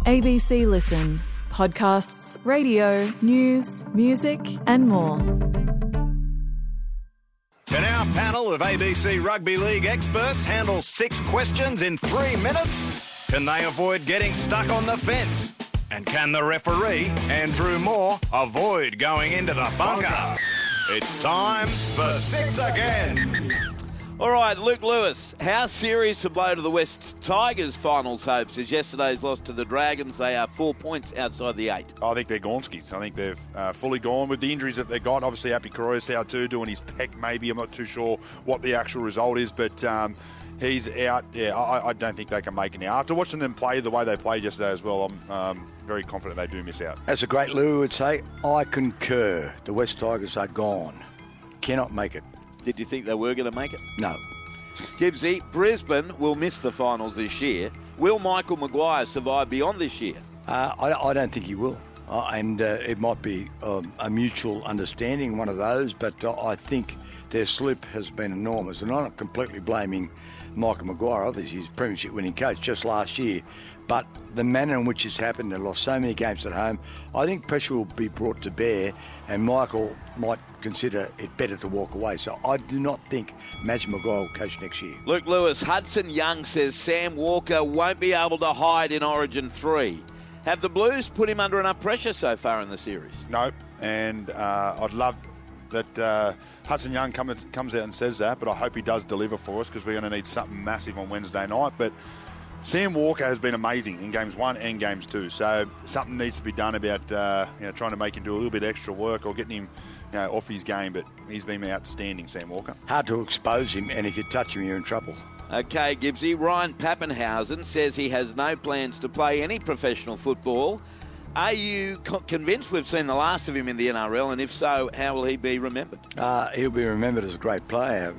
ABC Listen. Podcasts, radio, news, music and more. Can our panel of ABC Rugby League experts handle 6 questions in 3 minutes? Can they avoid getting stuck on the fence? And can the referee, Andrew Moore, avoid going into the bunker? It's time for 6 again. All right, Luke Lewis, how serious a blow to the West Tigers' finals hopes is yesterday's loss to the Dragons? They are 4 points outside the 8. I think they're Gonskis. I think they've fully gone with the injuries that they got. Obviously, Happy Koroisau too, doing his pec maybe. I'm not too sure what the actual result is, but he's out. Yeah, I don't think they can make it now. After watching them play the way they played yesterday as well, I'm very confident they do miss out. As a great Lou would say, I concur. The West Tigers are gone. Cannot make it. Did you think they were going to make it? No. Gibbsy, Brisbane will miss the finals this year. Will Michael Maguire survive beyond this year? I don't think he will. And it might be a mutual understanding, one of those, but I think their slip has been enormous. And I'm not completely blaming Michael Maguire. Obviously, he's a premiership winning coach just last year. But the manner in which it's happened, they lost so many games at home, I think pressure will be brought to bear and Michael might consider it better to walk away. So I do not think Madge Maguire will coach next year. Luke Lewis, Hudson Young says Sam Walker won't be able to hide in Origin 3. Have the Blues put him under enough pressure so far in the series? No, and I'd love that Hudson Young comes out and says that, but I hope he does deliver for us because we're going to need something massive on Wednesday night. But Sam Walker has been amazing in games 1 and games 2, so something needs to be done about trying to make him do a little bit extra work or getting him off his game, but he's been outstanding, Sam Walker. Hard to expose him, and if you touch him, you're in trouble. Okay, Gibbsy. Ryan Pappenhausen says he has no plans to play any professional football. Are you convinced we've seen the last of him in the NRL, and if so, how will he be remembered? He'll be remembered as a great player,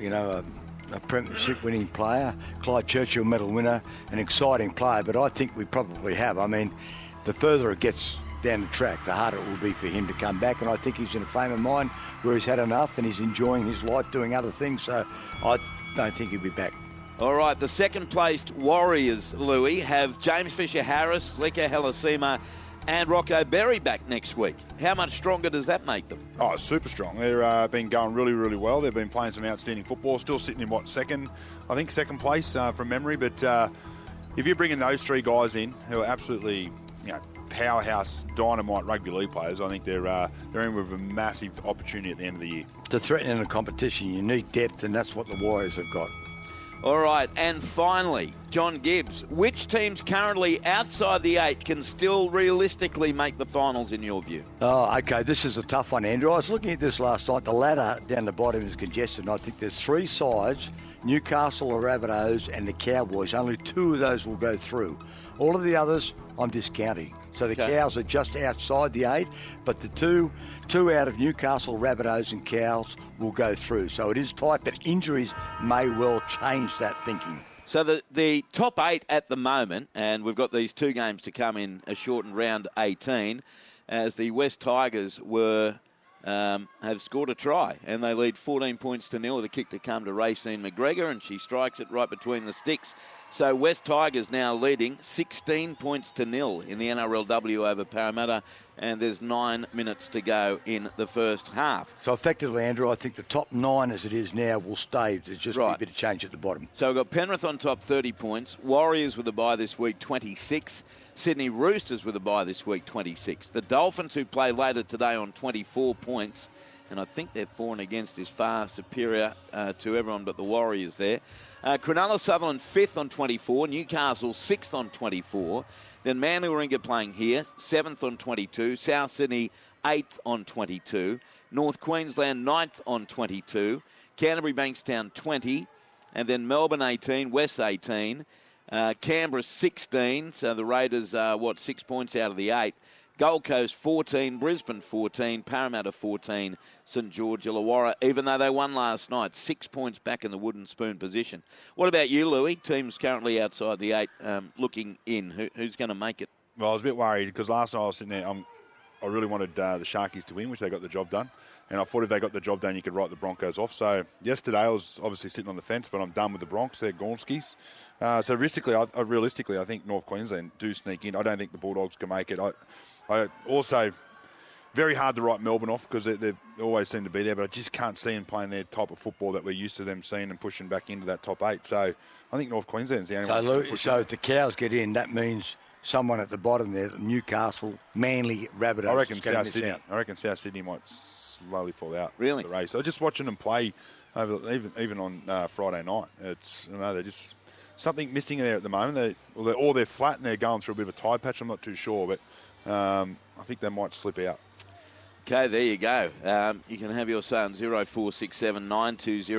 a premiership winning player, Clyde Churchill medal winner, an exciting player, but I think we probably have. I mean, the further it gets down the track, the harder it will be for him to come back, and I think he's in a frame of mind where he's had enough and he's enjoying his life doing other things, so I don't think he'll be back. All right, the second-placed Warriors, Louis, have James Fisher-Harris, Leka Helasima and Rocco Berry back next week. How much stronger does that make them? Oh, super strong. They've been going really, really well. They've been playing some outstanding football. Still sitting in, second place from memory. But if you're bringing those 3 guys in who are absolutely, powerhouse, dynamite rugby league players, I think they're in with a massive opportunity at the end of the year. To threaten in a competition, you need depth, and that's what the Warriors have got. All right, and finally, John Gibbs, which teams currently outside the 8 can still realistically make the finals in your view? Oh, okay, this is a tough one, Andrew. I was looking at this last night. The ladder down the bottom is congested, and I think there's 3 sides, Newcastle, the Rabbitohs and the Cowboys. Only 2 of those will go through. All of the others, I'm discounting. So the Cows are just outside the 8, but the two out of Newcastle, Rabbitohs and Cows will go through. So it is tight, but injuries may well change that thinking. So the top 8 at the moment, and we've got these 2 games to come in a shortened round 18, as the West Tigers have scored a try, and they lead 14 points to 0 with a kick to come to Racine McGregor, and she strikes it right between the sticks. So West Tigers now leading 16 points to 0 in the NRLW over Parramatta, and there's 9 minutes to go in the first half. So effectively, Andrew, I think the top 9 as it is now will stay. There's just a bit of change at the bottom. So we've got Penrith on top, 30 points. Warriors with a bye this week, 26. Sydney Roosters with a bye this week, 26. The Dolphins, who play later today, on 24 points. And I think their for and against is far superior to everyone but the Warriors there. Cronulla Sutherland 5th on 24. Newcastle 6th on 24. Then Manly Warringah playing here, 7th on 22. South Sydney 8th on 22. North Queensland 9th on 22. Canterbury Bankstown 20. And then Melbourne 18, West 18. Canberra 16. So the Raiders are, 6 points out of the 8. Gold Coast 14, Brisbane 14, Parramatta 14, St George Illawarra, even though they won last night, 6 points back in the wooden spoon position. What about you, Louis? Teams currently outside the 8 looking in. Who's going to make it? Well, I was a bit worried because last night I was sitting there, I really wanted the Sharkies to win, which they got the job done. And I thought if they got the job done, you could write the Broncos off. So yesterday I was obviously sitting on the fence, but I'm done with the Bronx. They're Gornskis. So realistically, I think North Queensland do sneak in. I don't think the Bulldogs can make it. I also, very hard to write Melbourne off because they always seem to be there, but I just can't see them playing their type of football that we're used to them seeing and pushing back into that top 8. So I think North Queensland's the only one. So if the Cows get in, that means someone at the bottom there, Newcastle, Manly, Rabbitohs. I reckon South Sydney might slowly fall out. Really? The race. So just watching them play even on Friday night, they're just something missing there at the moment. They're flat and they're going through a bit of a tide patch. I'm not too sure, but I think they might slip out. Okay, there you go. You can have your say on 0467 920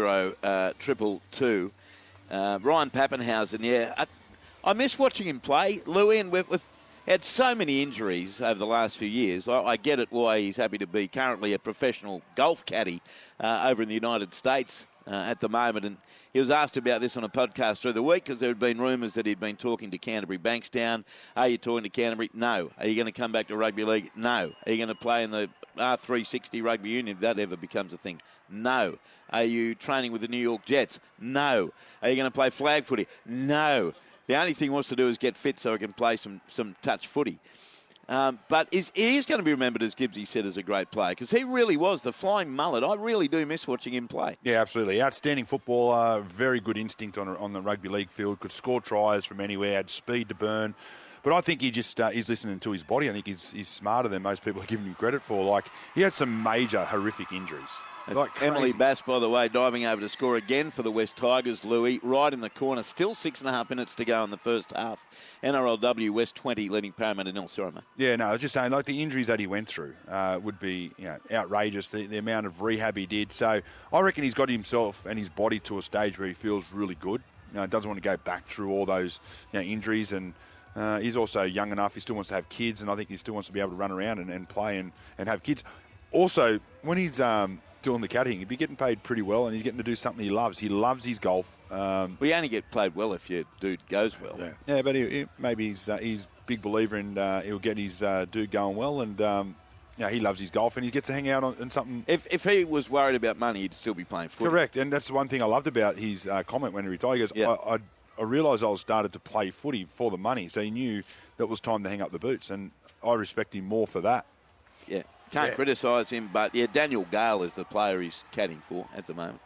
222. Ryan Papenhuyzen, yeah. I miss watching him play, Louis, and we've had so many injuries over the last few years. I get it why he's happy to be currently a professional golf caddy over in the United States at the moment. And he was asked about this on a podcast through the week because there had been rumours that he'd been talking to Canterbury Bankstown. Are you talking to Canterbury? No. Are you going to come back to rugby league? No. Are you going to play in the R360 rugby union if that ever becomes a thing? No. Are you training with the New York Jets? No. Are you going to play flag footy? No. The only thing he wants to do is get fit so he can play some touch footy. But he is going to be remembered, as Gibbsy said, as a great player because he really was the flying mullet. I really do miss watching him play. Yeah, absolutely. Outstanding footballer, very good instinct on the rugby league field, could score tries from anywhere, had speed to burn. But I think he just he's listening to his body. I think he's smarter than most people are giving him credit for. Like, he had some major horrific injuries. Like Emily Bass, by the way, diving over to score again for the West Tigers, Louis, right in the corner. Still 6.5 minutes to go in the first half. NRLW West 20 leading Parramatta 0. Sorry, mate. Yeah, no, I was just saying, like, the injuries that he went through would be outrageous, the amount of rehab he did. So I reckon he's got himself and his body to a stage where he feels really good. Doesn't want to go back through all those injuries, and he's also young enough. He still wants to have kids, and I think he still wants to be able to run around and play and have kids. Also, when he's doing the caddying, he'd be getting paid pretty well, and he's getting to do something he loves. He loves his golf. We only get played well if your dude goes well. Yeah, but maybe he's a big believer in he'll get his dude going well, and he loves his golf, and he gets to hang out on something. If he was worried about money, he'd still be playing footy. Correct, and that's the one thing I loved about his comment when he retired. He goes, I realised I started to play footy for the money, so he knew that it was time to hang up the boots, and I respect him more for that. Yeah. Can't criticise him, but Daniel Gale is the player he's caddying for at the moment.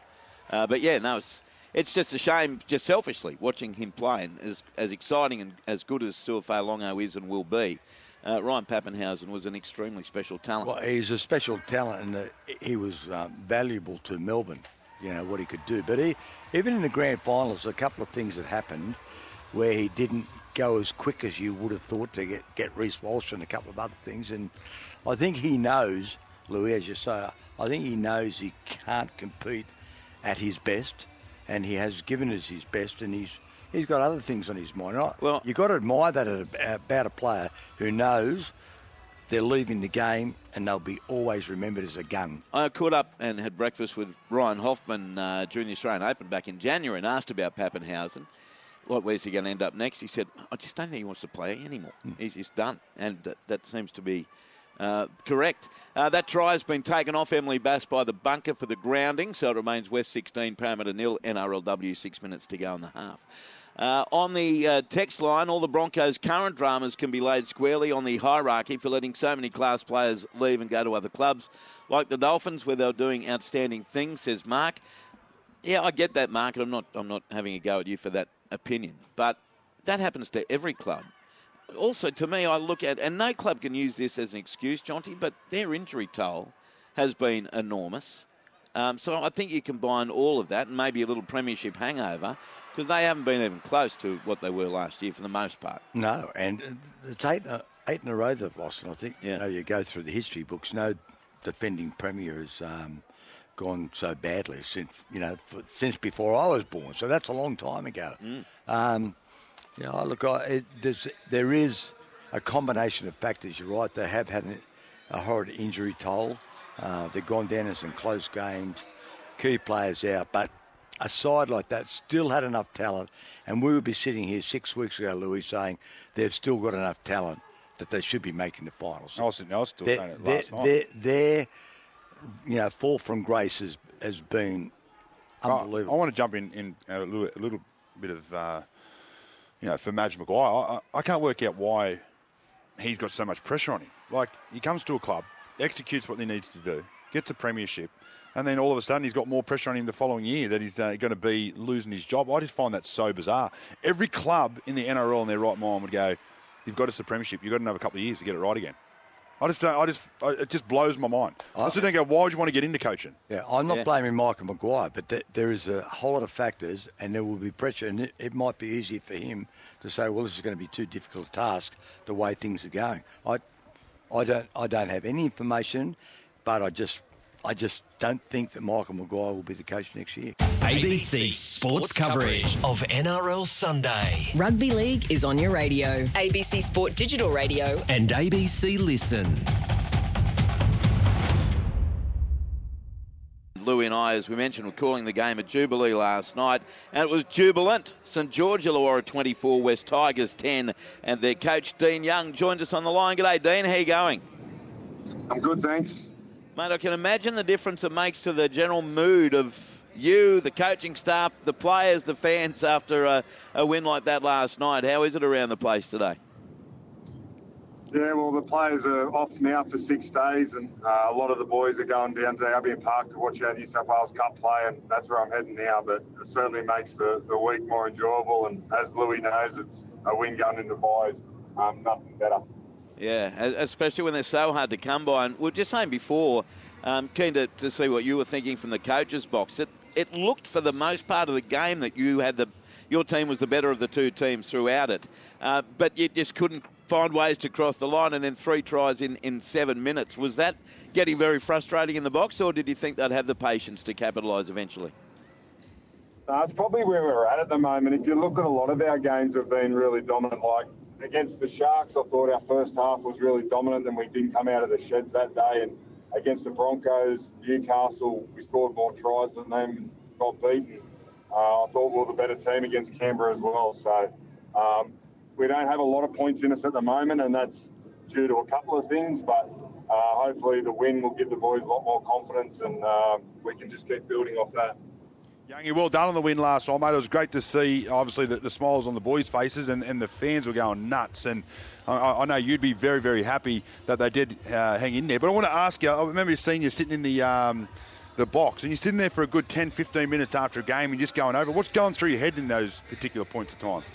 It's just a shame, just selfishly, watching him play. And as exciting and as good as Suafai Longo is and will be, Ryan Papenhuyzen was an extremely special talent. Well, he's a special talent, and he was valuable to Melbourne, what he could do. But even in the grand finals, a couple of things that happened where he didn't go as quick as you would have thought to get Reece Walsh and a couple of other things. And I think he knows, Louis, as you say, I think he knows he can't compete at his best, and he has given us his best, and he's got other things on his mind. Well, you've got to admire that about a player who knows they're leaving the game and they'll be always remembered as a gun. I caught up and had breakfast with Ryan Hoffman during the Australian Open back in January and asked about Papenhuyzen. Where's he going to end up next? He said, I just don't think he wants to play anymore. He's done. And that seems to be correct. That try has been taken off Emily Bass by the bunker for the grounding, so it remains West 16, Parramatta 0, NRLW 6 minutes to go in the half. On the text line, all the Broncos' current dramas can be laid squarely on the hierarchy for letting so many class players leave and go to other clubs, like the Dolphins, where they're doing outstanding things, says Mark. Yeah, I get that, Mark, and I'm not having a go at you for that opinion, but that happens to every club. Also, to me, I look at, and no club can use this as an excuse, Jonty, but their injury toll has been enormous. So I think you combine all of that and maybe a little premiership hangover, because they haven't been even close to what they were last year for the most part. No, and it's eight in a row they've lost, and I think you go through the history books, no defending premier has gone so badly since before I was born. So that's a long time ago. There is a combination of factors. You're right. They have had a horrid injury toll. They've gone down in some close games, key players out. But a side like that still had enough talent. And we would be sitting here 6 weeks ago, Louis, saying they've still got enough talent that they should be making the finals. I was still saying it last night. Their fall from grace has been unbelievable. I want to jump in a little bit of, for Madge Maguire. I can't work out why he's got so much pressure on him. Like, he comes to a club, executes what he needs to do, gets a premiership, and then all of a sudden he's got more pressure on him the following year that he's going to be losing his job. I just find that so bizarre. Every club in the NRL in their right mind would go, you've got us a premiership, you've got another couple of years to get it right again. It just blows my mind. I still don't go, why would you want to get into coaching? Yeah, I'm not blaming Michael Maguire, but there is a whole lot of factors, and there will be pressure, and it might be easy for him to say, well, this is going to be too difficult a task the way things are going. I don't have any information, but I just don't think that Michael Maguire will be the coach next year. ABC Sports coverage of NRL Sunday. Rugby League is on your radio. ABC Sport Digital Radio. And ABC Listen. Louis and I, as we mentioned, were calling the game at Jubilee last night, and it was jubilant. St George Illawarra 24, West Tigers 10, and their coach Dean Young joined us on the line. G'day, Dean. How you going? I'm good, thanks. Mate, I can imagine the difference it makes to the general mood of you, the coaching staff, the players, the fans after a win like that last night. How is it around the place today? Yeah, well, the players are off now for 6 days, and a lot of the boys are going down to Albion Park to watch our New South Wales Cup play, and that's where I'm heading now. But it certainly makes the week more enjoyable, and as Louis knows, it's a win going into buys, nothing better. Yeah, especially when they're so hard to come by. And we were just saying before, keen to see what you were thinking from the coach's box. It looked for the most part of the game that your team was the better of the two teams throughout it, but you just couldn't find ways to cross the line, and then 3 tries in 7 minutes. Was that getting very frustrating in the box, or did you think they'd have the patience to capitalise eventually? It's probably where we're at the moment. If you look at a lot of our games, have been really dominant. Like against the Sharks, I thought our first half was really dominant, and we didn't come out of the sheds that day. And against the Broncos, Newcastle, we scored more tries than them and got beaten. I thought we were the better team against Canberra as well. So we don't have a lot of points in us at the moment, and that's due to a couple of things. But hopefully the win will give the boys a lot more confidence, and we can just keep building off that. Youngie, well done on the win last night, mate. It was great to see, obviously, the smiles on the boys' faces, and the fans were going nuts. And I know you'd be very, very happy that they did hang in there. But I want to ask you, I remember seeing you sitting in the box, and you're sitting there for a good 10, 15 minutes after a game and just going over. What's going through your head in those particular points of time?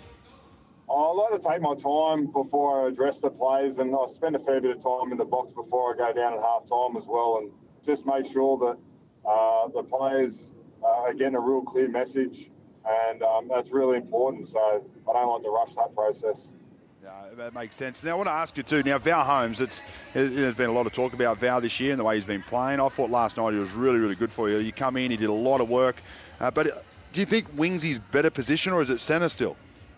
I like to take my time before I address the players, and I spend a fair bit of time in the box before I go down at half-time as well, and just make sure that the players are getting a real clear message, and that's really important. So I don't like to rush that process. Yeah, that makes sense. Now, I want to ask you too. Now, Val Holmes, there's been a lot of talk about Val this year and the way he's been playing. I thought last night he was really, really good for you. You come in, he did a lot of work. But do you think Wingsy's better position, or is it centre still?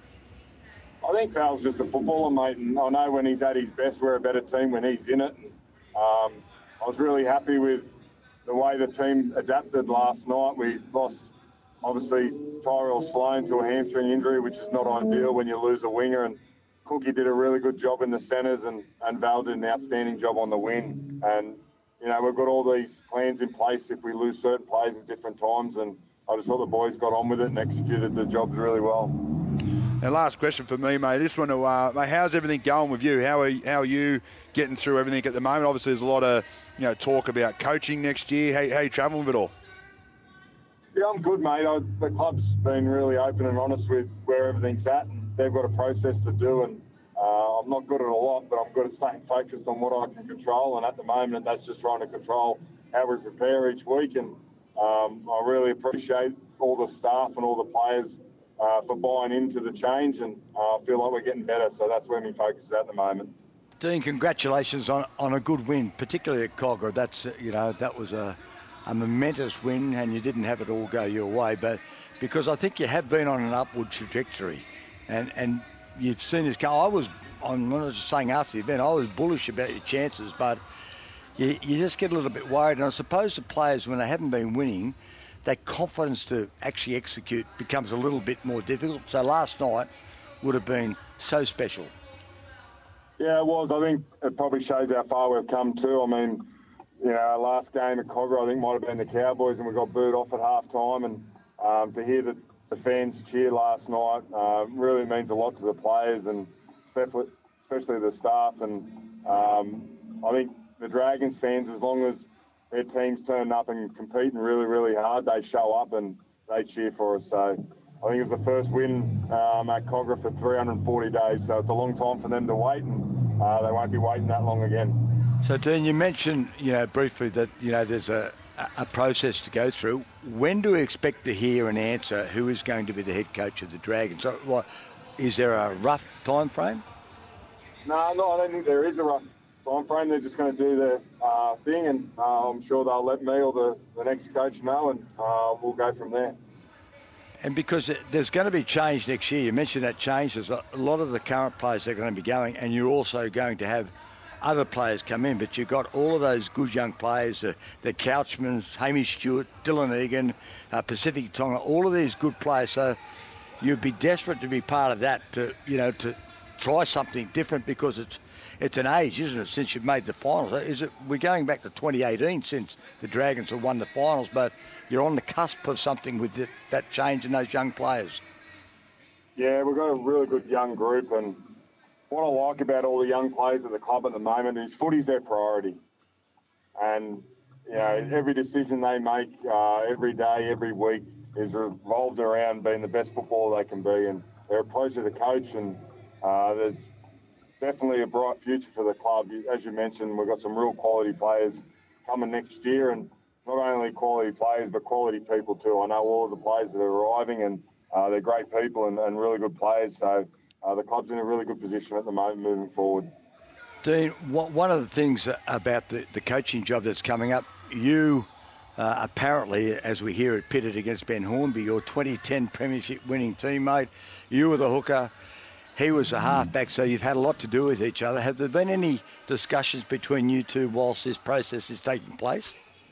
I think Val's just a footballer, mate, and I know when he's at his best, we're a better team when he's in it. I was really happy with the way the team adapted last night. We lost, obviously, Tyrell Sloan to a hamstring injury, which is not ideal when you lose a winger, and Cookie did a really good job in the centres, and Val did an outstanding job on the wing. And, we've got all these plans in place if we lose certain players at different times, and I just thought the boys got on with it and executed the jobs really well. And last question for me, mate. I just want to, mate, how's everything going with you? How are you getting through everything at the moment? Obviously, there's a lot of talk about coaching next year. How are you travelling with it all? Yeah, I'm good, mate. The club's been really open and honest with where everything's at, and they've got a process to do. And I'm not good at a lot, but I'm good at staying focused on what I can control. And at the moment, that's just trying to control how we prepare each week. And I really appreciate all the staff and all the players for buying into the change, and I feel like we're getting better, so that's where my focus is at the moment. Dean, congratulations on a good win, particularly at Cogra. That's that was a momentous win, and you didn't have it all go your way, but because I think you have been on an upward trajectory, and you've seen this go. I'm not just saying after the event, I was bullish about your chances, but you just get a little bit worried, and I suppose the players, when they haven't been winning, that confidence to actually execute becomes a little bit more difficult. So last night would have been so special. Yeah, it was. I think it probably shows how far we've come too. I mean, our last game at Cogra, I think, might have been the Cowboys, and we got booed off at half-time. And to hear the fans cheer last night really means a lot to the players and especially the staff. And I think the Dragons fans, as long as their teams turn up and competing really, really hard, they show up and they cheer for us. So I think it was the first win at Cogra for 340 days. So it's a long time for them to wait, and they won't be waiting that long again. So, Dean, you mentioned, briefly that, there's a process to go through. When do we expect to hear an answer who is going to be the head coach of the Dragons? So, is there a rough time frame? No, I don't think there is a rough time frame. They're just going to do their thing, and I'm sure they'll let me or the next coach know, and we'll go from there. And because there's going to be change next year, you mentioned that change. There's a lot of the current players that are going to be going, and you're also going to have other players come in, but you've got all of those good young players, the Couchmans, Hamish Stewart, Dylan Egan, Pacific Tonga, all of these good players. So you'd be desperate to be part of that, to try something different, because it's an age, isn't it, since you've made the finals? We're going back to 2018 since the Dragons have won the finals, but you're on the cusp of something with that change in those young players. Yeah, we've got a really good young group, and what I like about all the young players at the club at the moment is footy's their priority. And, every decision they make every day, every week is revolved around being the best footballer they can be. And they're a pleasure to coach, and there's definitely a bright future for the club. As you mentioned, we've got some real quality players coming next year, and not only quality players, but quality people too. I know all of the players that are arriving, and they're great people and really good players. So the club's in a really good position at the moment moving forward. Dean, one of the things about the coaching job that's coming up, you apparently, as we hear it, pitted against Ben Hornby, your 2010 premiership winning teammate. You were the hooker, he was a halfback, so you've had a lot to do with each other. Have there been any discussions between you two whilst this process is taking place?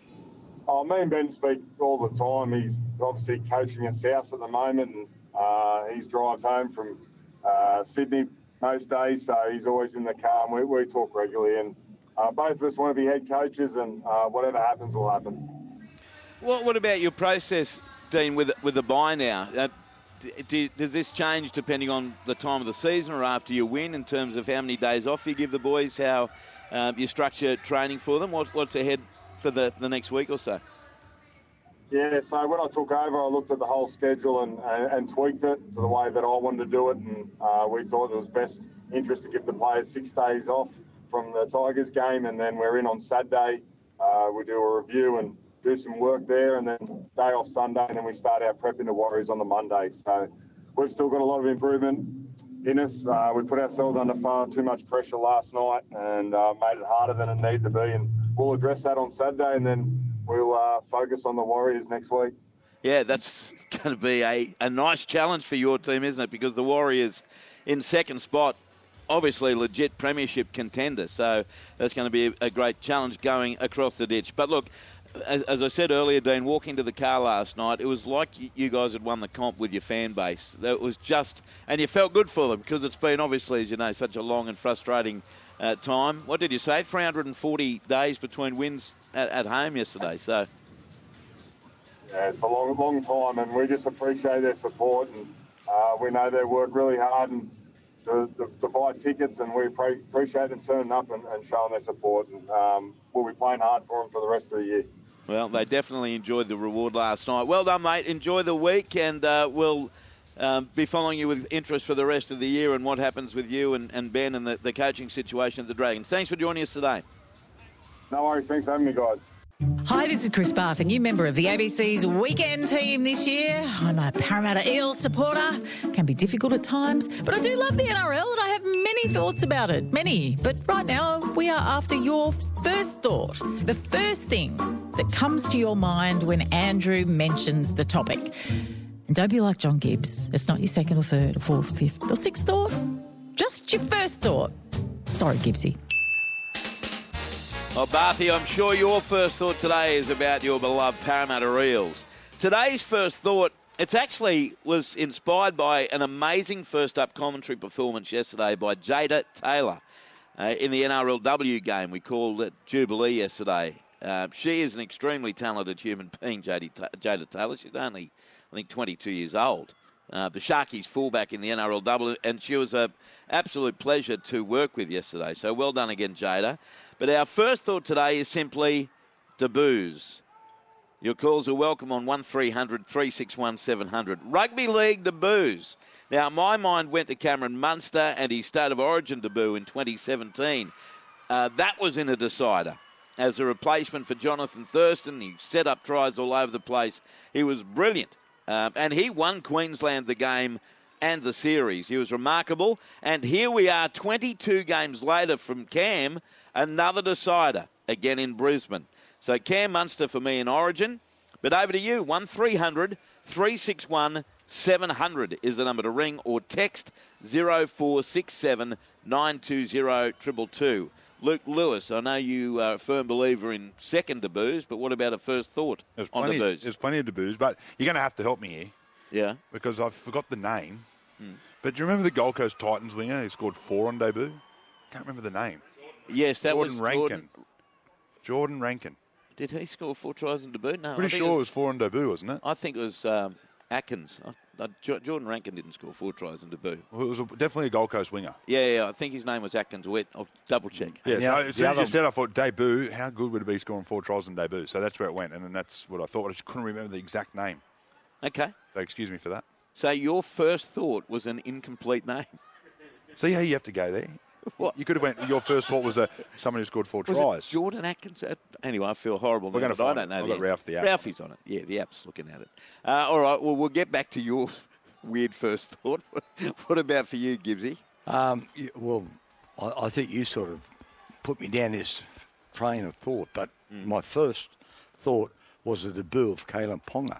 Oh, me and Ben speak all the time. He's obviously coaching at South at the moment, and he drives home from Sydney most days, so he's always in the car, and we talk regularly. And both of us want to be head coaches, and whatever happens will happen. What about your process, Dean, with the bye now? Does this change depending on the time of the season or after you win, in terms of how many days off you give the boys, how you structure training for them? What's ahead for the next week or so? Yeah, so when I took over, I looked at the whole schedule and tweaked it to the way that I wanted to do it, and we thought it was best interest to give the players 6 days off from the Tigers game, and then we're in on Saturday. We do a review and do some work there, and then day off Sunday, and then we start our prep in the Warriors on the Monday. So we've still got a lot of improvement in us. We put ourselves under far too much pressure last night and made it harder than it needed to be, and we'll address that on Saturday, and then we'll focus on the Warriors next week. Yeah, that's going to be a nice challenge for your team, isn't it? Because the Warriors in second spot, obviously legit premiership contender. So that's going to be a great challenge going across the ditch. But look, as I said earlier, Dean, walking to the car last night, it was like you guys had won the comp with your fan base. It was just, and you felt good for them, because it's been, obviously, as you know, such a long and frustrating time. What did you say? 340 days between wins at home yesterday. So yeah, it's a long time, and we just appreciate their support, and we know they work really hard and to buy tickets, and we appreciate them turning up and showing their support, and we'll be playing hard for them for the rest of the year. Well, they definitely enjoyed the reward last night. Well done, mate. Enjoy the week, and we'll be following you with interest for the rest of the year and what happens with you and Ben and the coaching situation at the Dragons. Thanks for joining us today. No worries. Thanks for having me, guys. Hi, this is Chris Barth, a new member of the ABC's weekend team this year. I'm a Parramatta Eels supporter. Can be difficult at times, but I do love the NRL and I have many thoughts about it. Many. But right now, we are after your first thought. The first thing that comes to your mind when Andrew mentions the topic. And don't be like John Gibbs. It's not your second or third or fourth or fifth or sixth thought. Just your first thought. Sorry, Gibbsy. Well, Barthy, I'm sure your first thought today is about your beloved Parramatta Eels. Today's first thought, it actually was inspired by an amazing first-up commentary performance yesterday by Jada Taylor. in the NRLW game. We called it Jubilee yesterday. She is an extremely talented human being, Jada Taylor. She's only, I think, 22 years old. The Sharkies fullback in the NRLW, and she was an absolute pleasure to work with yesterday. So well done again, Jada. But our first thought today is simply debuts. Your calls are welcome on 1300 361 700. Rugby League debuts. Now, my mind went to Cameron Munster and his State of Origin debut in 2017. That was in a decider. As a replacement for Jonathan Thurston, he set up tries all over the place. He was brilliant. And he won Queensland the game and the series. He was remarkable. And here we are 22 games later from Cam, another decider, again in Brisbane. So Cam Munster for me in Origin. But over to you, 1300 361 700 is the number to ring, or text 0467 920 222. Luke Lewis, I know you are a firm believer in second debuts, but what about a first thought on debuts? There's plenty of debuts, but you're going to have to help me here. Yeah. Because I forgot the name. But do you remember the Gold Coast Titans winger who scored 4 on debut? Can't remember the name. Yes, that Jordan was Rankin. Jordan Rankin. Did he score 4 tries on debut? No. Pretty sure it was 4 on debut, wasn't it? I think it was Atkins. Jordan Rankin didn't score 4 tries on debut. Well, it was definitely a Gold Coast winger. Yeah, I think his name was Atkins Wett. I'll double check. Yeah, so as soon as you said, I thought debut, how good would it be scoring 4 tries on debut? So that's where it went, and then that's what I thought. I just couldn't remember the exact name. Okay. So excuse me for that. So your first thought was an incomplete name. See how you have to go there? What? You could have went, your first thought was someone who scored 4 was tries. It Jordan Atkins? Anyway, I feel horrible now, but I don't know. I've got Ralph the app. Ralphie's on it. Yeah, the app's looking at it. All right, well, we'll get back to your weird first thought. What about for you, Gibbsy? Well, I think you sort of put me down this train of thought, but my first thought was the debut of Kalen Ponga.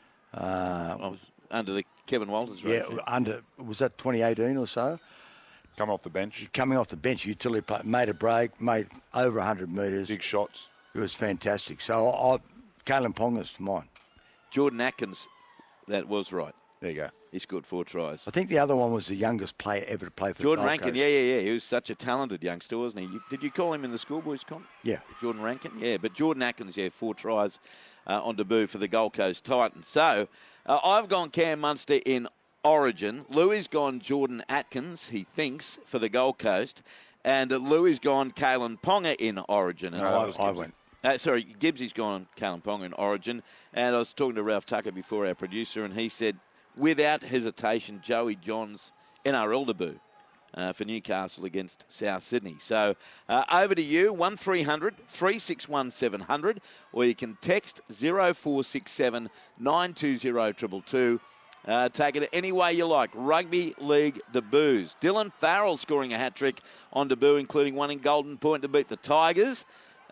Under the Kevin Walters regime. Yeah, was that 2018 or so? Coming off the bench. Coming off the bench, utility player, made a break, made over 100 metres. Big shots. It was fantastic. So Kalen Ponga's mine. Jordan Atkins, that was right. There you go. He scored 4 tries. I think the other one was the youngest player ever to play for Jordan Gold Rankin. Coast. Yeah. He was such a talented youngster, wasn't he? Did you call him in the schoolboys comp? Yeah. Jordan Rankin? Yeah, but Jordan Atkins, 4 tries on debut for the Gold Coast Titans. So I've gone Cam Munster in Origin. Louis gone Jordan Atkins, he thinks, for the Gold Coast. And Louis gone Kalen Ponga in Origin. And I went. Gibbsy's gone Kalen Ponga in Origin. And I was talking to Ralph Tucker before, our producer, and he said, without hesitation, Joey Johns' NRL debut for Newcastle against South Sydney. So over to you, 1300 361 700, or you can text 0467 920 222. Take it any way you like. Rugby League debuts. Dylan Farrell scoring a hat-trick on debut, including one in Golden Point to beat the Tigers.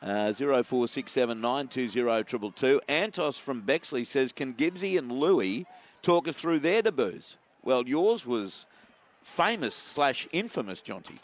0467 920 222. Antos from Bexley says, can Gibbsy and Louis talk us through their debuts? Well, yours was famous/infamous, Jonty.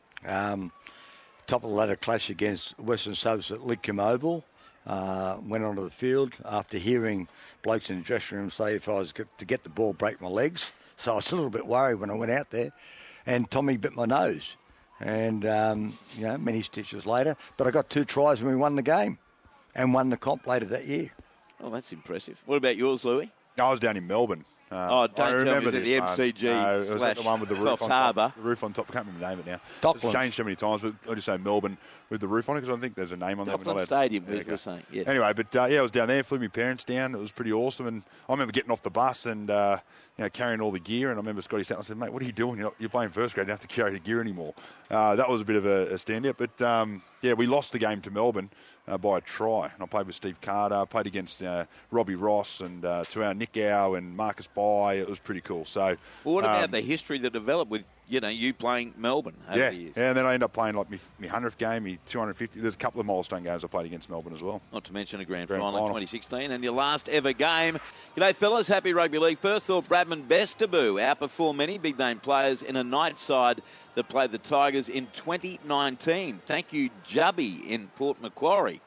Top of the ladder clash against Western Subs at Lidcombe Oval. Went onto the field after hearing blokes in the dressing room say if I was to get the ball, break my legs. So I was a little bit worried when I went out there. And Tommy bit my nose. And, many stitches later. But I got 2 tries and we won the game and won the comp later that year. Oh, that's impressive. What about yours, Louis? I was down in Melbourne. Don't tell me it was at the MCG it was at the one with the roof on Harbour. top. The roof on top. I can't remember the name of it now. Docklands. It's changed so many times, but I just say Melbourne with the roof on it because I think there's a name on there. Docklands Stadium, we were saying. Yes. Anyway, but I was down there, flew my parents down. It was pretty awesome. And I remember getting off the bus and carrying all the gear. And I remember Scotty sat and I said, mate, what are you doing? You're playing first grade. You don't have to carry the gear anymore. That was a bit of a standout. But, we lost the game to Melbourne by a try. And I played with Steve Carter, played against Robbie Ross and to our Nick Gow and Marcus Bai. It was pretty cool. So, well, what about the history that developed with, you playing Melbourne over the years? Yeah, and then I ended up playing like my 100th game, my 250. There's a couple of milestone games I played against Melbourne as well. Not to mention a grand final in 2016 and your last ever game. G'day, fellas. Happy Rugby League. First thought, Bradman Best debut. Outperformed many big-name players in a night side that played the Tigers in 2019. Thank you, Jubby in Port Macquarie.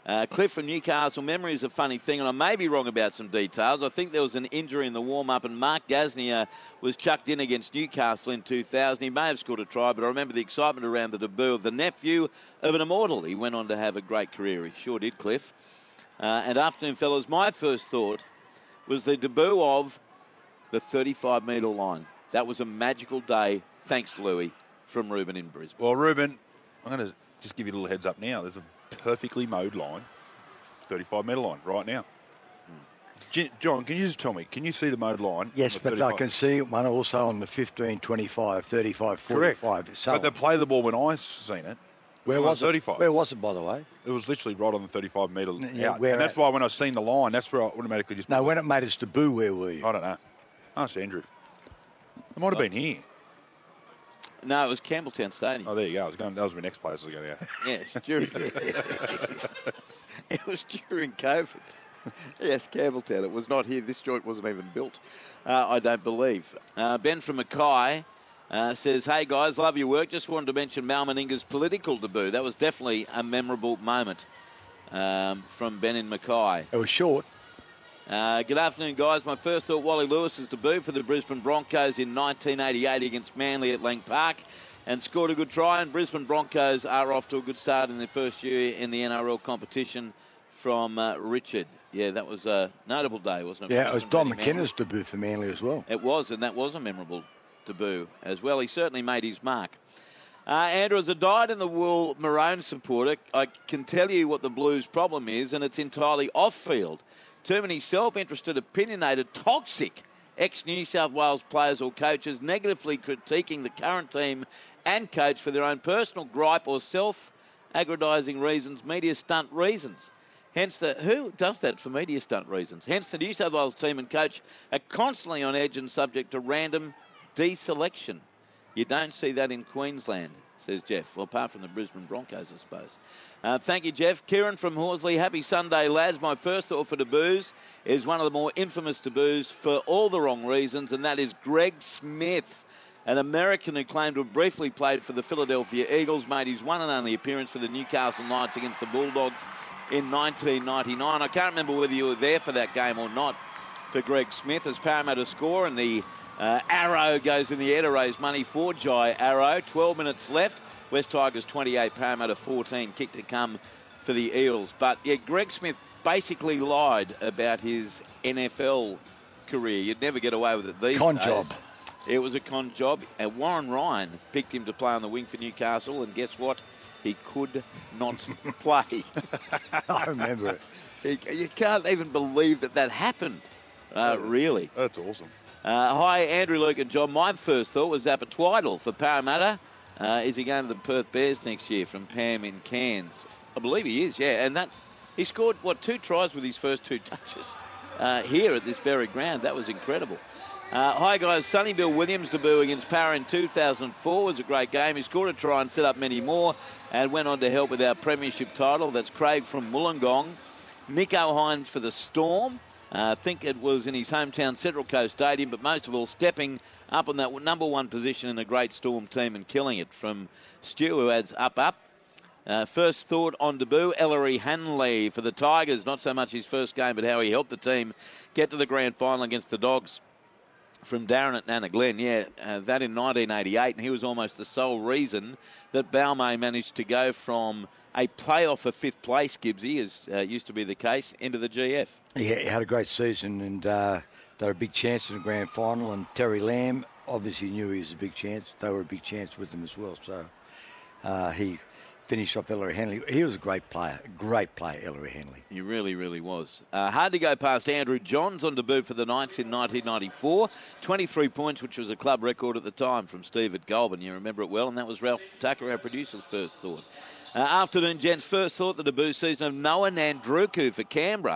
Cliff from Newcastle, memory is a funny thing, and I may be wrong about some details. I think there was an injury in the warm-up, and Mark Gasnier was chucked in against Newcastle in 2000. He may have scored a try, but I remember the excitement around the debut of the nephew of an immortal. He went on to have a great career. He sure did, Cliff. And afternoon, fellas, my first thought was the debut of the 35-metre line. That was a magical day, thanks, Louis, from Ruben in Brisbane. Well, Ruben, I'm going to just give you a little heads up now. There's a perfectly mowed line, 35-metre line right now. John, can you just tell me, can you see the mowed line? Yes, but I can see one also on the 15, 25, 35, 45. Correct. So but they play the ball when I seen it. Where was 35. it? Where was it, by the way? It was literally right on the 35-metre out. And that's why when I seen the line, that's where I automatically just... No, when it made its debut, where were you? I don't know. Ask Andrew. It might have been here. No, it was Campbelltown Stadium. Oh, there you go. That was my next place I was going to go. Yes, it was during COVID. Yes, Campbelltown. It was not here. This joint wasn't even built, I don't believe. Ben from Mackay says, hey, guys, love your work. Just wanted to mention Mal Meninga's political debut. That was definitely a memorable moment from Ben in Mackay. It was short. Good afternoon, guys. My first thought, Wally Lewis's debut for the Brisbane Broncos in 1988 against Manly at Lang Park and scored a good try. And Brisbane Broncos are off to a good start in their first year in the NRL competition from Richard. Yeah, that was a notable day, wasn't it? Yeah, it was Don McKenna's debut for Manly as well. It was, and that was a memorable debut as well. He certainly made his mark. Andrew, as a dyed-in-the-wool Maroon supporter, I can tell you what the Blues' problem is, and it's entirely off-field. Too many self-interested, opinionated, toxic ex-New South Wales players or coaches negatively critiquing the current team and coach for their own personal gripe or self-aggrandising reasons, media stunt reasons. Hence, who does that for media stunt reasons? Hence, the New South Wales team and coach are constantly on edge and subject to random deselection. You don't see that in Queensland, says Jeff. Well, apart from the Brisbane Broncos, I suppose. Thank you, Jeff. Kieran from Horsley. Happy Sunday, lads. My first thought for debuts is one of the more infamous debuts for all the wrong reasons, and that is Greg Smith, an American who claimed to have briefly played for the Philadelphia Eagles, made his one and only appearance for the Newcastle Knights against the Bulldogs in 1999. I can't remember whether you were there for that game or not for Greg Smith as Parramatta score, and the arrow goes in the air to raise money for Jai Arrow. 12 minutes left. West Tigers 28, Parramatta 14, kick to come for the Eels. But, yeah, Greg Smith basically lied about his NFL career. You'd never get away with it these days. Con job. It was a con job. And Warren Ryan picked him to play on the wing for Newcastle, and guess what? He could not play. I remember it. You can't even believe that happened, really. That's awesome. Hi, Andrew, Luke and John. My first thought was Zappa Twiddle for Parramatta. Is he going to the Perth Bears next year from Pam in Cairns? I believe he is, yeah. And he scored, 2 tries with his first 2 touches here at this very ground. That was incredible. Hi, guys. Sonny Bill Williams' debut against Parra in 2004 was a great game. He scored a try and set up many more and went on to help with our premiership title. That's Craig from Wollongong. Nico Hines for the Storm. I think it was in his hometown Central Coast Stadium, but most of all stepping up on that number 1 position in a great Storm team and killing it from Stu, who adds up. First thought on debut, Ellery Hanley for the Tigers. Not so much his first game, but how he helped the team get to the grand final against the Dogs from Darren at Nana Glen. Yeah, that in 1988, and he was almost the sole reason that Balmain managed to go from a playoff for 5th place, Gibbsy, as used to be the case, into the GF. Yeah, he had a great season, and they were a big chance in the grand final, and Terry Lamb obviously knew he was a big chance. They were a big chance with him as well, so he finished off Ellery Hanley. He was a great player, Ellery Hanley. He really, really was. Hard to go past Andrew Johns on debut for the Knights in 1994. 23 points, which was a club record at the time from Steve at Goulburn. You remember it well, and that was Ralph Tucker, our producer's first thought. Afternoon, gents. First thought, the debut season of Noah Nandruku for Canberra.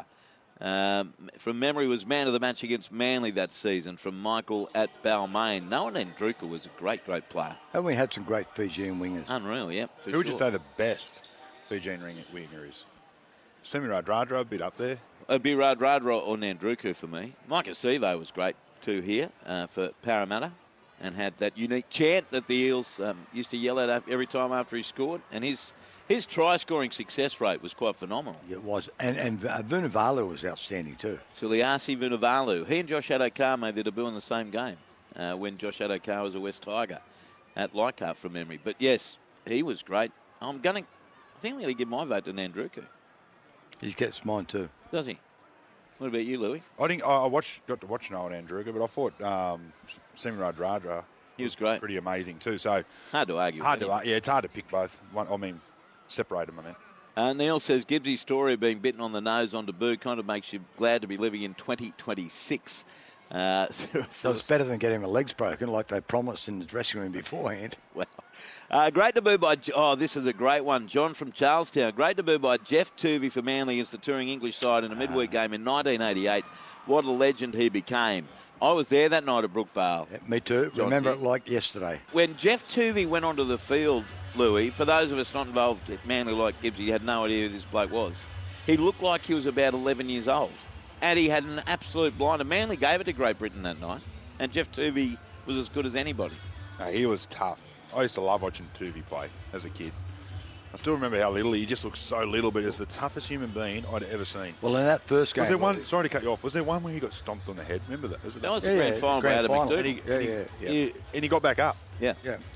From memory, was man of the match against Manly that season from Michael at Balmain. Noah Nandruku was a great, great player. And we had some great Fijian wingers. Unreal, yep. Who would you say the best Fijian winger is? Semi Radradra, a bit up there. It'd be Radradra or Nandruku for me. Mike Acevo was great too here for Parramatta. and had that unique chant that the Eels used to yell at every time after he scored. And his try-scoring success rate was quite phenomenal. Yeah, it was. And Vunivalu was outstanding too. Suliasi Vunivalu. He and Josh Adokar made their debut in the same game when Josh Adokar was a West Tiger at Leichhardt from memory. But, yes, he was great. I think I'm going to give my vote to Nandruku. He gets mine too. Does he? What about you, Louis? I think got to watch Noah Nandruka, but I thought Semi Radradra. He was great. Pretty amazing too. So hard to argue. It's hard to pick both. Separate them, I mean. Neil says Gibbsy's story of being bitten on the nose on debut kind of makes you glad to be living in 2026. So it's better than getting my legs broken like they promised in the dressing room beforehand. Well, great debut by... Oh, this is a great one. John from Charlestown. Great debut by Jeff Tuvey for Manly against the touring English side in a midweek game in 1988. What a legend he became. I was there that night at Brookvale. Yeah, me too. Remember it like yesterday. When Jeff Tuvey went onto the field, Louis, for those of us not involved at Manly like Gibbsy, had no idea who this bloke was. He looked like he was about 11 years old. And he had an absolute blinder. Manly gave it to Great Britain that night. And Jeff Tuvey was as good as anybody. No, he was tough. I used to love watching Tuvey play as a kid. I still remember how little he just looked so little, but he's the toughest human being I'd ever seen. Well, in that first game... Was there one... Sorry to cut you off. Was there one where he got stomped on the head? Remember that? That was the grand final by Adam McDougall. And he got back up. Yeah.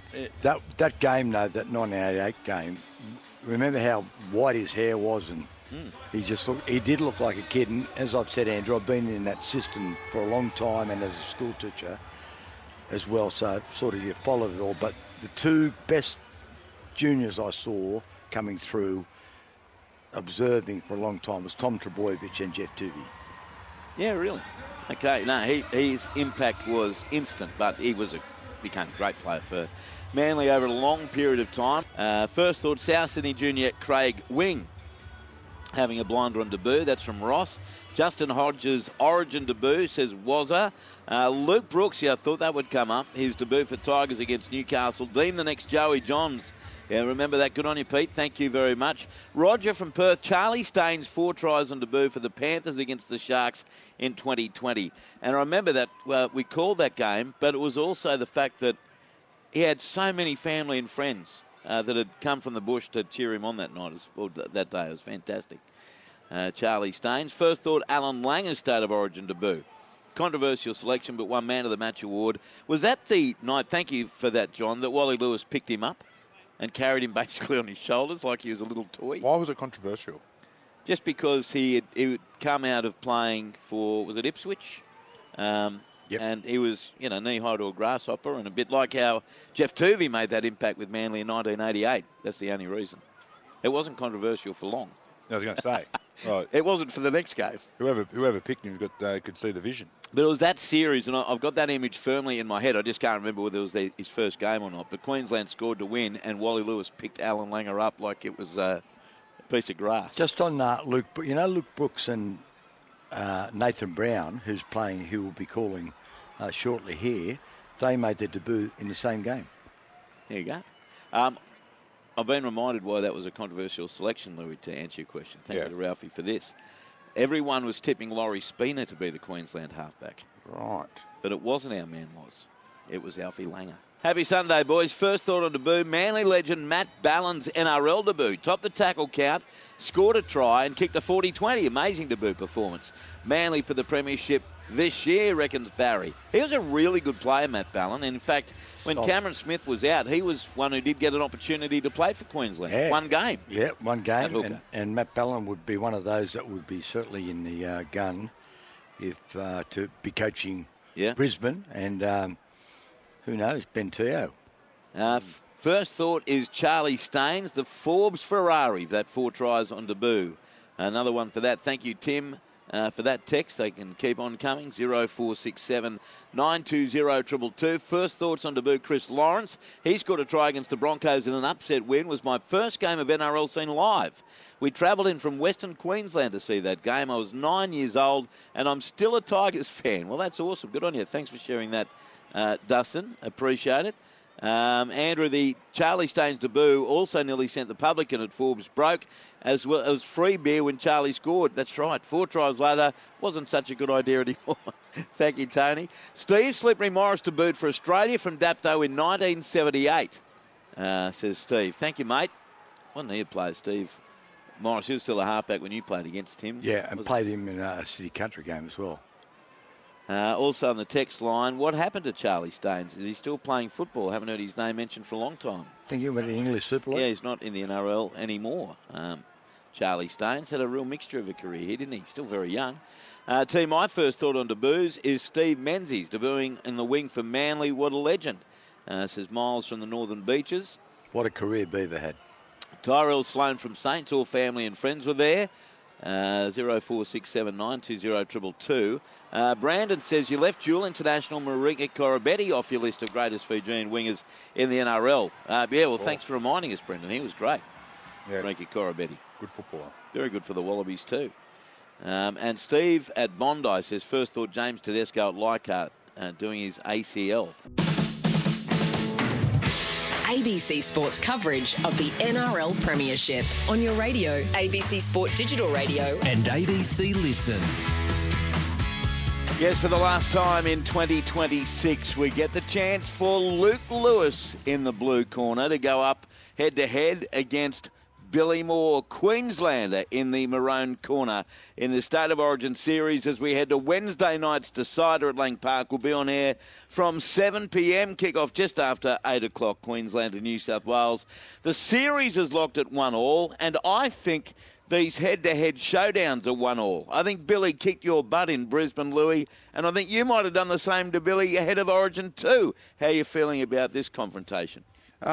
That game, though, that 1988 game, remember how white his hair was and he did look like a kid. And as I've said, Andrew, I've been in that system for a long time and as a school teacher as well, so sort of you followed it all. But the two best juniors I saw coming through, observing for a long time, was Tom Trbojevic and Jeff Tuvey. Yeah, really? Okay, no, his impact was instant, but he became a great player for Manly over a long period of time. First thought, South Sydney junior Craig Wing having a blinder on debut. That's from Ross. Justin Hodges' Origin debut, says Wazza. Luke Brooks, I thought that would come up. His debut for Tigers against Newcastle. Deem the next Joey Johns. Yeah, remember that. Good on you, Pete. Thank you very much. Roger from Perth. Charlie Staines, 4 tries on debut for the Panthers against the Sharks in 2020. And I remember that we called that game, but it was also the fact that he had so many family and friends that had come from the bush to cheer him on that night, that day. It was fantastic. Charlie Staines. First thought, Alan Langer's State of Origin debut. Controversial selection, but won Man of the Match award. Was that the night, thank you for that, John, that Wally Lewis picked him up and carried him basically on his shoulders like he was a little toy? Why was it controversial? Just because he had come out of playing for, was it Ipswich? And he was, knee-high to a grasshopper, and a bit like how Jeff Tuvey made that impact with Manly in 1988. That's the only reason. It wasn't controversial for long. I was going to say. Right. It wasn't for the next case. Whoever picked him could see the vision. But it was that series, and I've got that image firmly in my head. I just can't remember whether it was his first game or not. But Queensland scored to win, and Wally Lewis picked Alan Langer up like it was a piece of grass. Just on Luke, Luke Brooks and Nathan Brown, who will be calling shortly here, they made their debut in the same game. There you go. I've been reminded why that was a controversial selection, Louis, to answer your question. Thank you to Ralphie for this. Everyone was tipping Laurie Spina to be the Queensland halfback. Right. But it wasn't our man was. It was Alfie Langer. Happy Sunday, boys. First thought on debut, Manly legend Matt Ballin's NRL debut. Topped the tackle count, scored a try and kicked a 40-20. Amazing debut performance. Manly for the premiership this year, reckons Barry. He was a really good player, Matt Ballin. In fact, when Cameron Smith was out, he was one who did get an opportunity to play for Queensland. Yeah. One game. Yeah, one game. And Matt Ballin would be one of those that would be certainly in the gun to be coaching Brisbane. And who knows, Ben Teo. First thought is Charlie Staines, the Forbes Ferrari, that 4 tries on debut. Another one for that. Thank you, Tim. For that text, they can keep on coming. 0467 920 222. First thoughts on debut, Chris Lawrence. He scored a try against the Broncos in an upset win. Was my first game of NRL seen live. We travelled in from Western Queensland to see that game. I was 9 years old, and I'm still a Tigers fan. Well, that's awesome. Good on you. Thanks for sharing that, Dustin. Appreciate it. Andrew, the Charlie Staines debut also nearly sent the publican at Forbes broke, as well as free beer when Charlie scored. That's right. 4 tries later, wasn't such a good idea anymore. Thank you, Tony. Steve, Slippery Morris debut for Australia from Dapto in 1978, says Steve. Thank you, mate. Wasn't he a player, Steve Morris? He was still a halfback when you played against him. Yeah, and played him in a city country game as well. Also on the text line, what happened to Charlie Staines? Is he still playing football? Haven't heard his name mentioned for a long time. I think he went to English Super League. Yeah, he's not in the NRL anymore. Charlie Staines had a real mixture of a career here, didn't he? Still very young. Team, my first thought on debuts is Steve Menzies debuting in the wing for Manly. What a legend, says Miles from the Northern Beaches. What a career Beaver had. Tyrell Sloan from Saints, all family and friends were there. 0467920222. Brandon says you left dual international Marika Korobetti off your list of greatest Fijian wingers in the NRL. Thanks for reminding us, Brendan. He was great. Yeah. Marika Korobetti. Good footballer. Very good for the Wallabies too. And Steve at Bondi says, first thought James Tedesco at Leichhardt doing his ACL. ABC Sports coverage of the NRL Premiership on your radio, ABC Sport Digital Radio and ABC Listen. Yes, for the last time in 2026, we get the chance for Luke Lewis in the blue corner to go up head-to-head against Billy Moore, Queenslander, in the maroon corner in the State of Origin series as we head to Wednesday night's decider at Lang Park. We'll be on air from 7 p.m, kick-off just after 8 o'clock, Queensland and New South Wales. The series is locked at 1-1, and I think these head-to-head showdowns are 1-1. I think Billy kicked your butt in Brisbane, Louis, and I think you might have done the same to Billy ahead of Origin too. How are you feeling about this confrontation?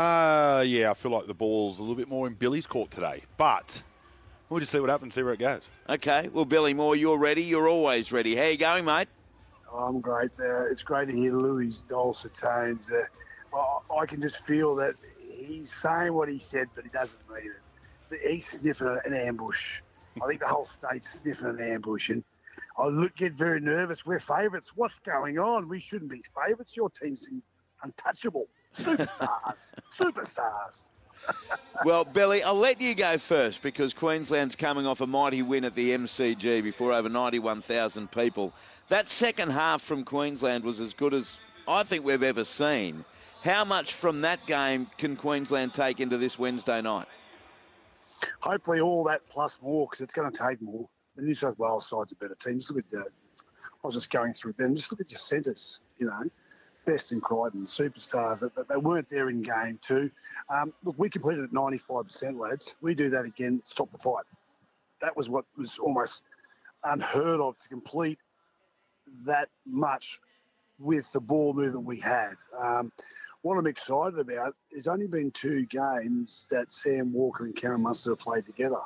I feel like the ball's a little bit more in Billy's court today. But we'll just see what happens, see where it goes. Okay. Well, Billy Moore, you're ready. You're always ready. How you going, mate? I'm great. It's great to hear Louis' dulcet tones. I can just feel that he's saying what he said, but he doesn't mean it. He's sniffing an ambush. I think the whole state's sniffing an ambush. And I get very nervous. We're favourites. What's going on? We shouldn't be favourites. Your team's untouchable. Superstars. Well, Billy, I'll let you go first because Queensland's coming off a mighty win at the MCG before over 91,000 people. That second half from Queensland was as good as I think we've ever seen. How much from that game can Queensland take into this Wednesday night? Hopefully all that plus more, because it's going to take more. The New South Wales side's a better team. Just look at I was just going through them. Just look at your centres, Best in Crichton, superstars that they weren't there in game two. Look, we completed at 95%, lads. We do that again, stop the fight. That was what was almost unheard of, to complete that much with the ball movement we had. What I'm excited about, there's only been 2 games that Sam Walker and Cameron Munster have played together.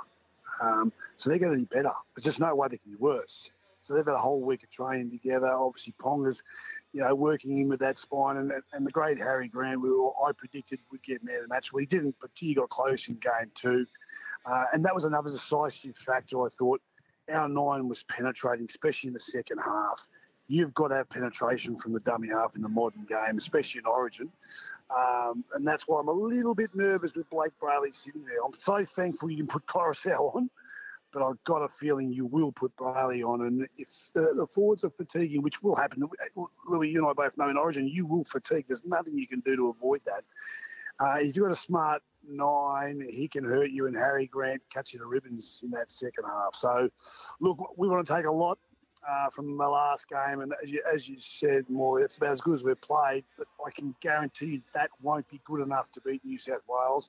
So they're going to be better. There's just no way they can be worse. So they've had a whole week of training together. Obviously, Ponga's, working in with that spine. And the great Harry Grant, I predicted would get man of the match. Well, he didn't, but he got close in game 2. And that was another decisive factor, I thought. Our 9 was penetrating, especially in the second half. You've got to have penetration from the dummy half in the modern game, especially in Origin. And that's why I'm a little bit nervous with Blake Brayley sitting there. I'm so thankful you didn't put Coruscant on. But I've got a feeling you will put Brayley on. And if the forwards are fatiguing, which will happen, Louis, you and I both know in Origin, you will fatigue. There's nothing you can do to avoid that. If you've got a smart 9, he can hurt you, and Harry Grant cuts you to ribbons in that second half. So, look, we want to take a lot from the last game. And as you said, Moore, it's about as good as we've played. But I can guarantee you that won't be good enough to beat New South Wales.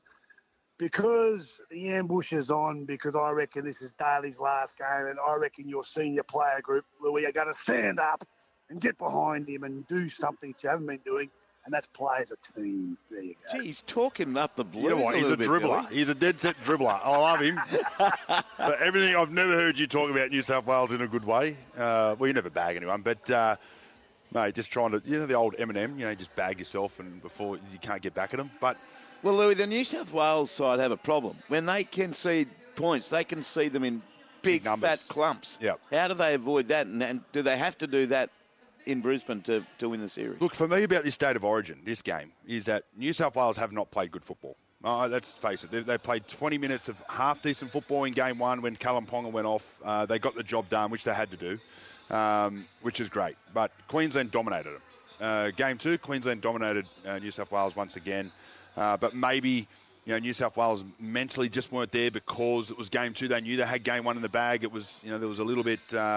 Because the ambush is on, because I reckon this is Daly's last game, and I reckon your senior player group, Louis, are going to stand up and get behind him and do something that you haven't been doing, and that's play as a team. There you go. Gee, he's talking up the blues. You know what? He's a dribbler. He's a dead-set dribbler. I love him. But everything, I've never heard you talk about New South Wales in a good way. Well, you never bag anyone, but mate, just trying to, the old Eminem, just bag yourself and before you can't get back at them. But well, Louis, the New South Wales side have a problem. When they concede points, they concede them in big fat clumps. Yep. How do they avoid that? And do they have to do that in Brisbane to win the series? Look, for me about this State of Origin, this game, is that New South Wales have not played good football. Let's face it. They played 20 minutes of half-decent football in game 1 when Callum Ponga went off. They got the job done, which they had to do. which is great. But Queensland dominated them. Game 2, Queensland dominated New South Wales once again. But maybe, New South Wales mentally just weren't there because it was Game 2. They knew they had Game 1 in the bag. It was, there was a little bit,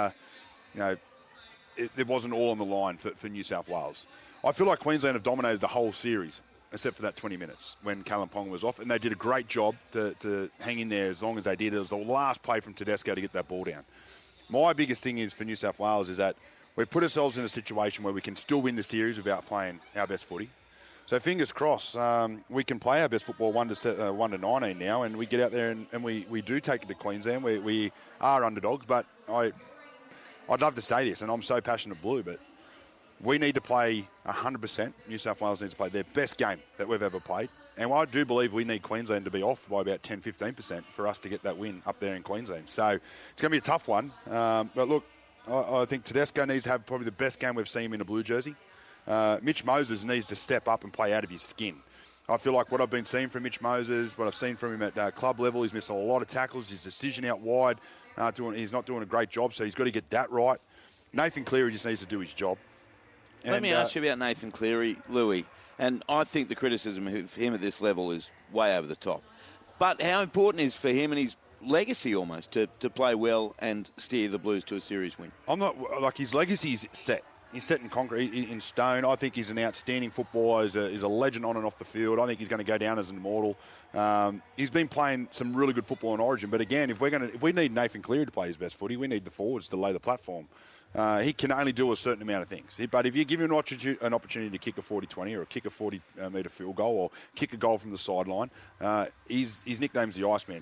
it wasn't all on the line for New South Wales. I feel like Queensland have dominated the whole series, except for that 20 minutes when Callum Ponga was off. And they did a great job to hang in there as long as they did. It was the last play from Tedesco to get that ball down. My biggest thing is for New South Wales is that we put ourselves in a situation where we can still win the series without playing our best footy. So fingers crossed, we can play our best football 1 to 19 now, and we get out there and we do take it to Queensland. We are underdogs, but I'd love to say this, and I'm so passionate blue, but we need to play 100%. New South Wales needs to play their best game that we've ever played. And I do believe we need Queensland to be off by about 10-15% for us to get that win up there in Queensland. So it's going to be a tough one. But look, I think Tedesco needs to have probably the best game we've seen him in a blue jersey. Mitch Moses needs to step up and play out of his skin. I feel like what I've been seeing from Mitch Moses, what I've seen from him at club level, he's missing a lot of tackles. His decision out wide, he's not doing a great job, so he's got to get that right. Nathan Cleary just needs to do his job. Let me ask you about Nathan Cleary, Louis. And I think the criticism of him at this level is way over the top. But how important is for him and his legacy almost to play well and steer the Blues to a series win? I'm not like his legacy is set. He's set in concrete, in stone. I think he's an outstanding footballer. He's a legend on and off the field. I think he's going to go down as an immortal. He's been playing some really good football in Origin. But again, if we need Nathan Cleary to play his best footy, we need the forwards to lay the platform. He can only do a certain amount of things. But if you give him an opportunity to kick a 40-20 or kick a 40-metre field goal or kick a goal from the sideline, his nickname's the Iceman.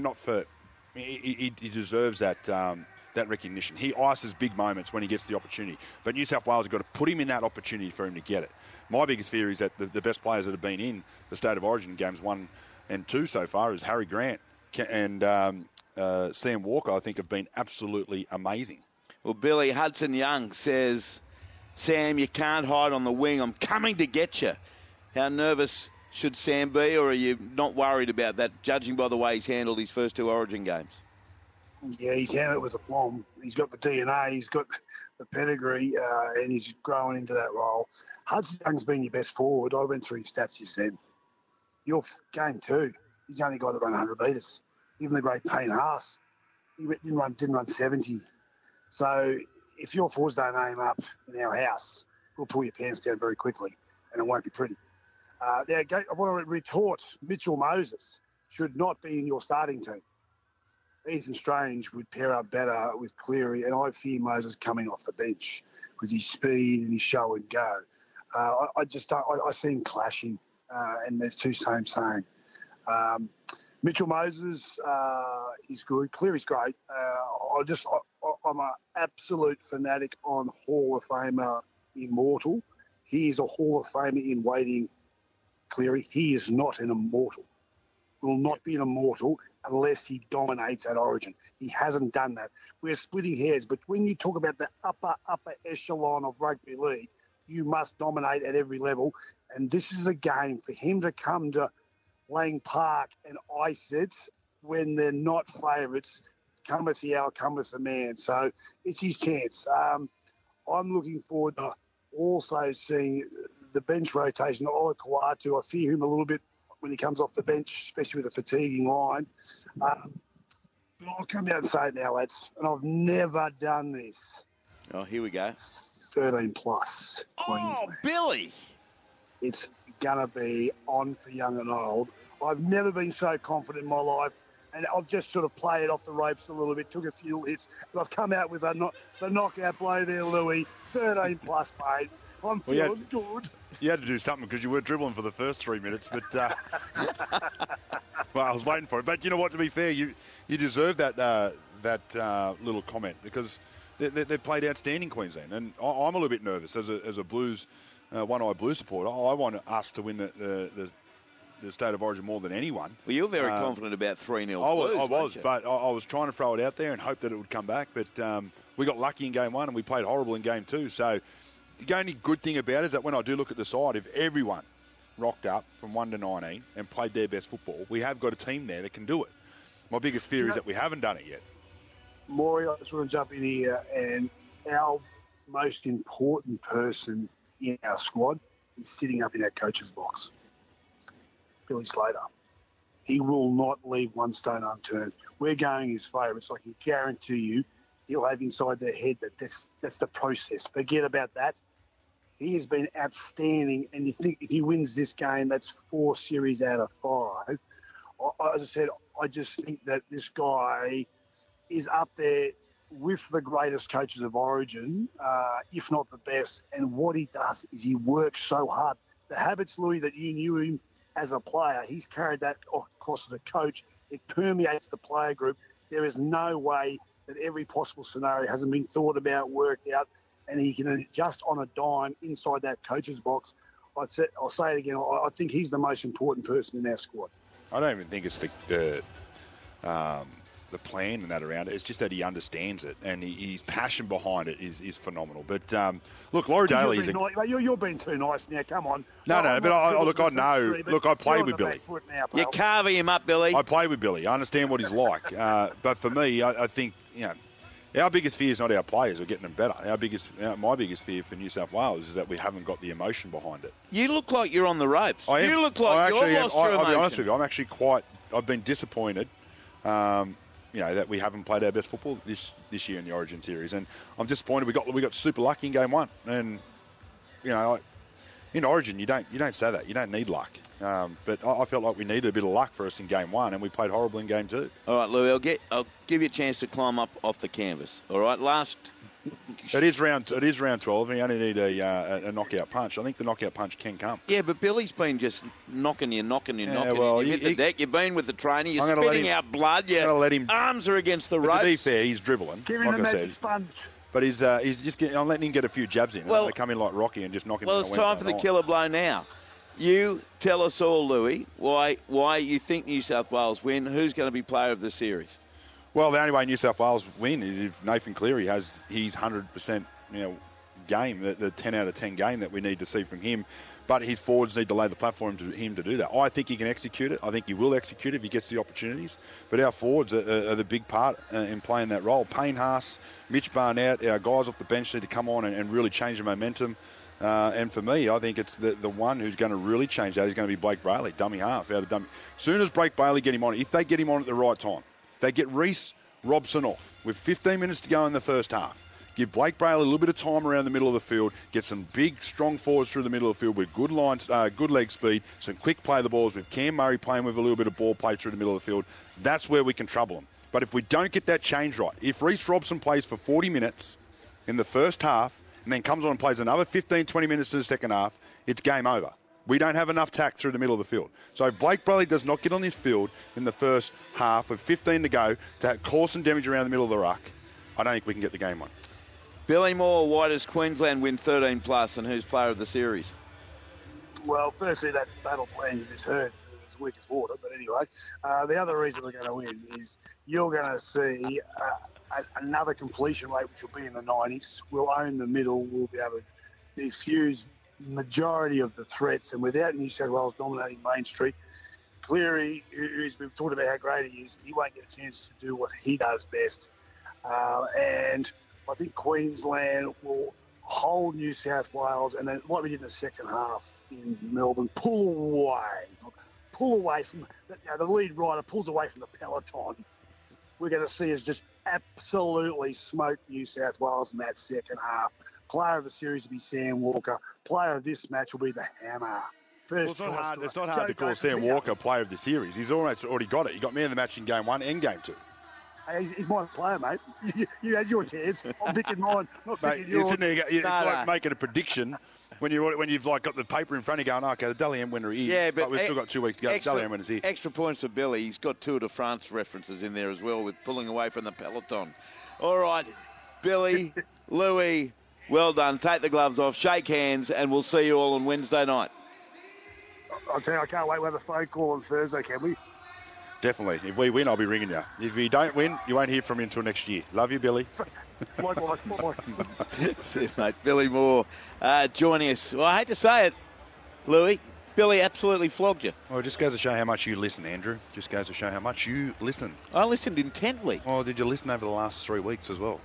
He deserves that recognition. He ices big moments when he gets the opportunity. But New South Wales have got to put him in that opportunity for him to get it. My biggest fear is that the best players that have been in the State of Origin games 1 and 2 so far is Harry Grant and Sam Walker, I think, have been absolutely amazing. Well, Billy Hudson-Young says, Sam, you can't hide on the wing. I'm coming to get you. How nervous should Sam be, or are you not worried about that, judging by the way he's handled his first 2 Origin games? Yeah, he's handled it with aplomb. He's got the DNA, he's got the pedigree, and he's growing into that role. Hudson-Young's been your best forward. I went through his stats just then. Your game 2, he's the only guy that ran 100 metres. Even the great Payne Haas, he didn't run 70. So if your forwards don't aim up in our house, we'll pull your pants down very quickly, and it won't be pretty. I want to retort, Mitchell Moses should not be in your starting team. Ethan Strange would pair up better with Cleary, and I fear Moses coming off the bench with his speed and his show and go. I just don't. I see him clashing, and there's two same. Mitchell Moses is good. Cleary's great. I'm an absolute fanatic on Hall of Famer Immortal. He is a Hall of Famer in waiting, Cleary. He is not an immortal. Will not be an immortal unless he dominates at Origin. He hasn't done that. We're splitting hairs, but when you talk about the upper echelon of rugby league, you must dominate at every level. And this is a game for him to come to Lang Park and ice it when they're not favourites. Cometh the hour, cometh the man. So it's his chance. I'm looking forward to also seeing the bench rotation of Ola Kawatu. I fear him a little bit when he comes off the bench, especially with a fatiguing line. But I'll come out and say it now, lads, and I've never done this. Oh, here we go. 13 plus. Oh, Billy! It's going to be on for young and old. I've never been so confident in my life, and I've just sort of played off the ropes a little bit, took a few hits, but I've come out with the knockout blow there, Louis. 13 plus, mate. I'm feeling good. You had to do something because you were dribbling for the first 3 minutes, but well, I was waiting for it. But you know what? To be fair, you deserve that little comment because they played outstanding, Queensland, and I'm a little bit nervous as a Blues one-eyed Blues supporter. I want us to win the State of Origin more than anyone. Well, you're very confident about 3-0 Blues, I was, but I was trying to throw it out there and hope that it would come back. But we got lucky in Game 1 and we played horrible in Game 2. So the only good thing about it is that when I do look at the side, if everyone rocked up from 1 to 19 and played their best football, we have got a team there that can do it. My biggest fear is that we haven't done it yet. Maury, I just want to jump in here, and our most important person in our squad is sitting up in our coach's box, Billy Slater. He will not leave one stone unturned. We're going his favourites. I can guarantee you he'll have inside their head that that's the process. Forget about that. He has been outstanding, and you think if he wins this game, that's 4 series out of 5. As I said, I just think that this guy is up there with the greatest coaches of Origin, if not the best. And what he does is he works so hard. The habits, Louis, that you knew him as a player, he's carried that across as a coach. It permeates the player group. There is no way that every possible scenario hasn't been thought about, worked out, and he can adjust on a dime inside that coach's box. I'll say it again. I think he's the most important person in our squad. I don't even think it's the plan and that around it. It's just that he understands it, and his passion behind it is phenomenal. But look, Laurie Daly is. You're being too nice now. Come on. No, but I know. Look, I played with Billy. You're carving him up, Billy. I played with Billy. I understand what he's like. But for me, I think our biggest fear is not our players. We're getting them better. My biggest fear for New South Wales is that we haven't got the emotion behind it. You look like you're on the ropes. You look like you're lost your emotion. I'll be honest with you. I'm actually I've been disappointed. That we haven't played our best football this year in the Origin series, and I'm disappointed. We got super lucky in game 1, and in Origin you don't say that. You don't need luck, but I felt like we needed a bit of luck for us in game 1, and we played horrible in game 2. All right, Louis, I'll give you a chance to climb up off the canvas. All right, It is round 12, and you only need a knockout punch. I think the knockout punch can come. Yeah, but Billy's been just knocking you. Well, you hit the deck. You've been with the trainer. You're spitting out blood. Your arms are against the ropes. To be fair, he's dribbling, like I said. Sponge. But he's just I'm letting him get a few jabs in. Well, they come in like Rocky and just knock him. Well, it's time for the killer blow now. You tell us all, Louis, why you think New South Wales win. Who's going to be player of the series? Well, the only way New South Wales win is if Nathan Cleary has his 100% game, the 10 out of 10 game that we need to see from him. But his forwards need to lay the platform to him to do that. I think he can execute it. I think he will execute it if he gets the opportunities. But our forwards are the big part in playing that role. Payne Haas, Mitch Barnett, our guys off the bench need to come on and really change the momentum. And for me, I think it's the one who's going to really change that is going to be Blake Brayley, dummy half. As soon as Blake Brayley get him on, if they get him on at the right time, they get Reece Robson off with 15 minutes to go in the first half. Give Blake Brayley a little bit of time around the middle of the field. Get some big, strong forwards through the middle of the field with good lines, good leg speed, some quick play the balls with Cam Murray playing with a little bit of ball play through the middle of the field. That's where we can trouble them. But if we don't get that change right, if Reece Robson plays for 40 minutes in the first half and then comes on and plays another 15, 20 minutes in the second half, it's game over. We don't have enough tack through the middle of the field. So if Blake Brayley does not get on this field in the first half with 15 to go to cause some damage around the middle of the ruck, I don't think we can get the game on. Billy Moore, why does Queensland win 13+, and who's player of the series? Well, firstly, that battle plan you just heard is weak as water. But anyway, the other reason we're going to win is you're going to see another completion rate, which will be in the 90s. We'll own the middle. We'll be able to defuse majority of the threats, and without New South Wales dominating Main Street, Cleary, who's we've talked about how great he is, he won't get a chance to do what he does best. And I think Queensland will hold New South Wales, and then what we did in the second half in Melbourne, pull away from the lead rider pulls away from the peloton. We're going to see us just absolutely smoke New South Wales in that second half. Player of the series will be Sam Walker. Player of this match will be the Hammer. It's not hard to call Sam Walker player of the series. He's already got it. He got man of the match in game 1 and game 2. He's my player, mate. You had your chance. I'm picking mine, not picking yours. It's like making a prediction when you've like got the paper in front of you going, okay, the Dally M winner is. Yeah, but we've still got 2 weeks to go. Dally M winner's here. Extra points for Billy. He's got Tour de France references in there as well with pulling away from the peloton. All right, Billy, Louis, well done. Take the gloves off, shake hands, and we'll see you all on Wednesday night. I'll tell you, I can't wait to have a phone call on Thursday, can we? Definitely. If we win, I'll be ringing you. If you don't win, you won't hear from me until next year. Love you, Billy. Likewise. See you, mate. Billy Moore joining us. Well, I hate to say it, Louis. Billy absolutely flogged you. Well, it just goes to show how much you listen, Andrew. Just goes to show how much you listen. I listened intently. Well, did you listen over the last 3 weeks as well?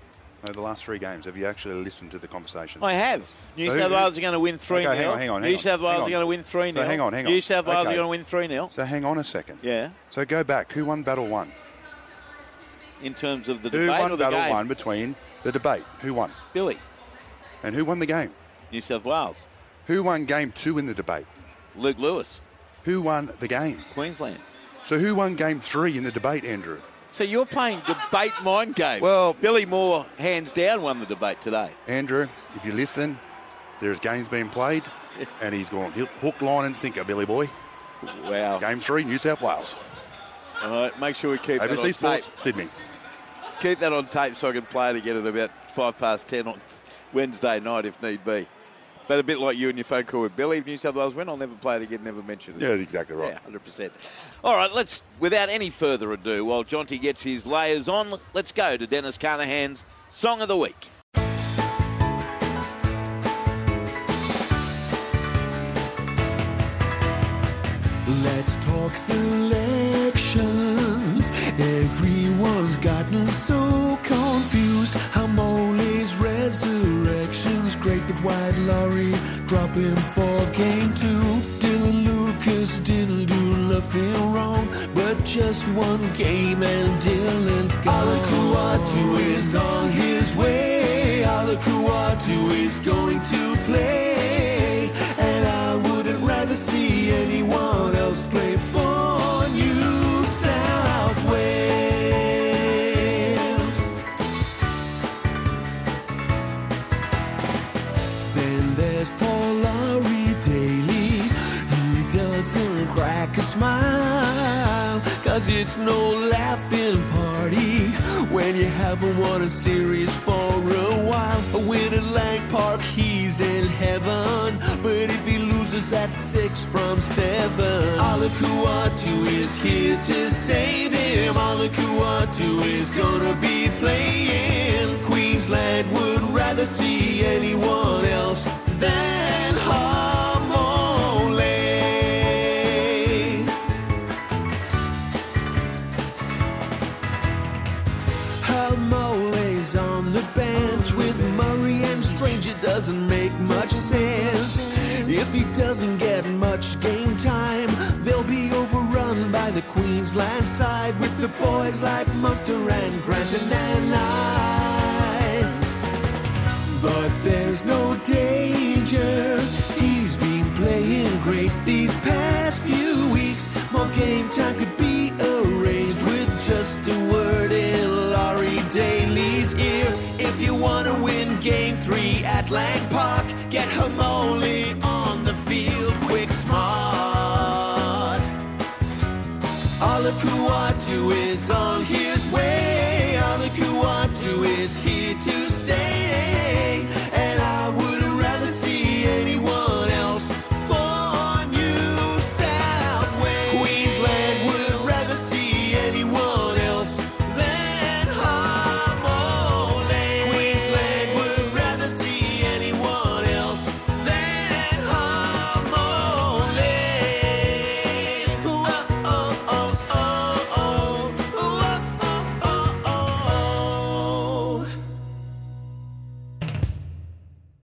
over the last 3 games? Have you actually listened to the conversation? I have. New South Wales are going to win 3-0. Okay, hang on. New South Wales are going to win 3-0. So hang on. New South Wales are Okay. going to win 3-0. So hang on a second. Yeah. So go back. Who won Battle 1? In terms of the Who debate won or the Battle game? 1 between the debate? Who won? Billy. And who won the game? New South Wales. Who won Game 2 in the debate? Luke Lewis. Who won the game? Queensland. So who won Game 3 in the debate, Andrew? So you're playing debate mind game. Well, Billy Moore, hands down, won the debate today. Andrew, if you listen, there's games being played, and he's gone hook, line and sinker, Billy boy. Wow. Game 3, New South Wales. All right, make sure we keep that on ABC Sports, tape. Sydney. Keep that on tape so I can play it again at about 10:05 on Wednesday night if need be. But a bit like you and your phone call with Billy, if New South Wales win, I'll never play it again, never mention it. Yeah, that's exactly right. Yeah, 100%. All right, let's, without any further ado, while Jonty gets his layers on, let's go to Dennis Carnahan's Song of the Week. Let's talk selections. Everyone's gotten so confused. Hamole's resurrections. Great but wide Laurie dropping for game 2. Dylan Lucas didn't do nothing wrong, but just one game and Dylan's gone. Alakuatu is on his way. Alakuatu is going to play, and I wouldn't rather see anyone else play for New South Wales. Then there's Paul Laurie Daly. He doesn't crack a smile, 'cause it's no laughing party when you haven't won a series for a while. A win at Lang Park, he's in heaven, but if he loses at 6 from 7, Alakuatu is here to save him. Alakuatu is gonna be playing. Queensland would rather see anyone else than Hamole. Hamole's on the bench with Murray and Strange. It doesn't make much sense. If he doesn't get much game time, they'll be overrun by the Queensland side with the boys like Munster and Grant and Nanai. But there's no danger. He's been playing great these past few weeks. More game time could be arranged with just a word in Laurie Daly's ear. If you want to win game 3 at Lang Park, get Hamole on the field quick smart. Alakuatu is on his way. Alakuatu is here to stay.